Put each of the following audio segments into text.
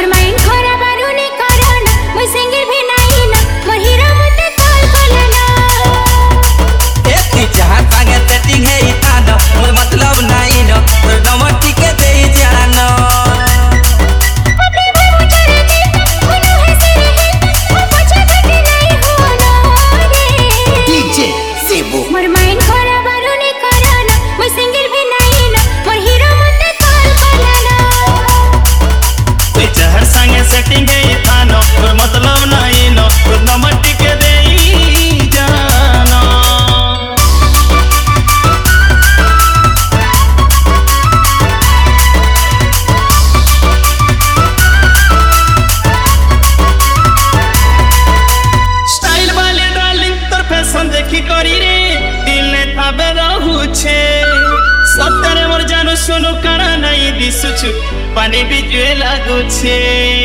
मोर mind खरा बारूनी कारण मोर singer भी नहीं ना मोर हीरो मते कॉल कोलना एती जहां संगे सेटिंग है इताना मोर मतलब नहीं ना तोर नंबर टिके दे जाना अपने भी मुझे रे होना है सिरे है वो पूछे कि नहीं होना रे डीजे सेबू मोर माइंड खरा बारूनी कारण मोर सिंगर भी नहीं ना मोर हीरो मते कॉल कोलना जहर संगे सेटिंग है इतानो और मतलब नहीं नो तो नंबर टिके दे जाना स्टाइल वाले डार्लिंग तोर फैशन देखी करी रे दिल ने थाबे रहू छे सत्तरे मोर जानो सुनो करा नहीं दिसुछु पानी भी जुए लागू छे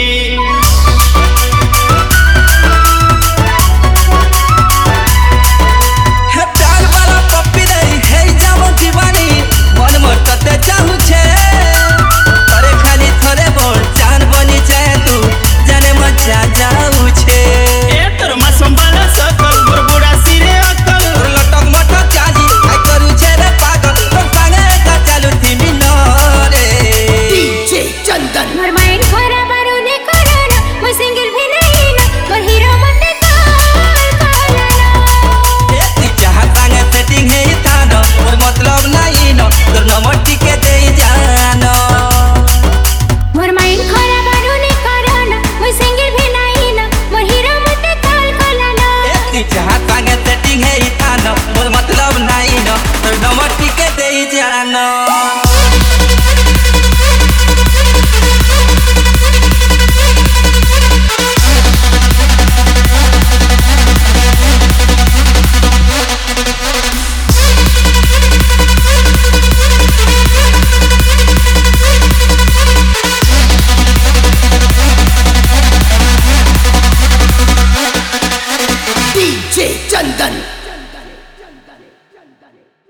हे प्यार वाला पप्पी रे हे जामो दीवानी मन मरते चाहू छे अरे खाली थोड़े बोल जान बनी जाए तू जाने मजा जाऊ छे ए तोर मासूम वाला सकल मोर बुढ़ा सिरे अकल तोर लटक मटक चाली आई करू छे रे पागल तोर संगे का चालू थी मिनो रे डीजे चंदन मोर माइंड खरा बारूनी कारण मोर सिंगर भी नहीं ना मोर हीरो मते कॉल कोलना एती जहां संगे सेटिंग है इताना मोर मतलब नहीं ना तोर नंबर टिके दे जाना मोर माइंड खरा बारूनी कारण मोर सिंगर भी नहीं ना मोर हीरो मते कॉल कोलना एती जहां संगे सेटिंग है इताना मोर मतलब नहीं ना तोर नंबर टिके दे जाना डीजे चंदन